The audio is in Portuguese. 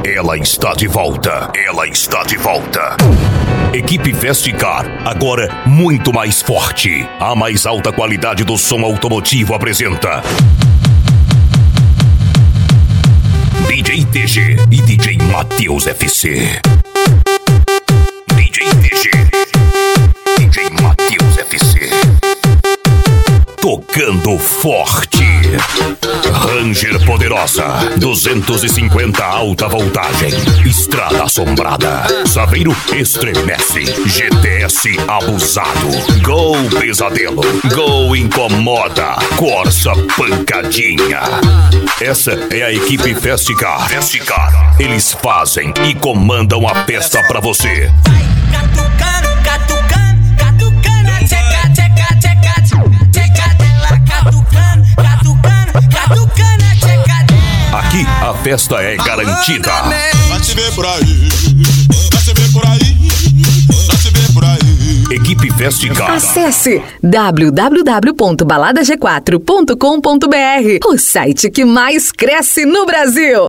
Ela está de volta. Ela está de volta. Equipe Festicar, agora muito mais forte. A mais alta qualidade do som automotivo apresenta DJ TG e DJ Matheus FC. DJ TG, DJ Matheus FC. Tocando forte. Ranger poderosa, 250 alta voltagem. Estrada assombrada. Saveiro estremece. GTS abusado. Gol pesadelo. Gol incomoda. Corsa pancadinha. Essa é a equipe Festicar. Festicar. Eles fazem e comandam a festa pra você. Aqui a festa é garantida. Vai se ver por aí, vai se ver por aí, vai se ver por aí. Equipe Festicar. Acesse www.baladag4.com.br, o site que mais cresce no Brasil.